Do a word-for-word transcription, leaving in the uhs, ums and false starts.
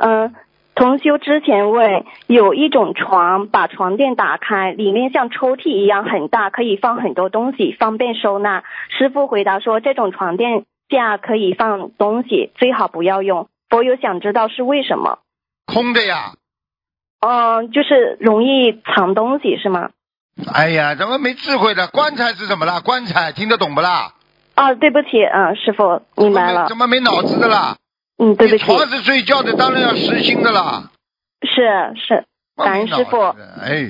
嗯，同修之前问有一种床，把床垫打开，里面像抽屉一样很大，可以放很多东西，方便收纳。师父回答说，这种床垫架可以放东西，最好不要用。佛友想知道是为什么？ 空的呀。 嗯，就是容易藏东西是吗？ 哎呀，怎么没智慧的？棺材是什么啦？棺材听得懂不啦？ 啊，对不起，嗯，师父明白了。 怎么没脑子的啦？ 嗯，对不起。 床是睡觉的，当然要实心的啦。 是是，感恩师父。 哎。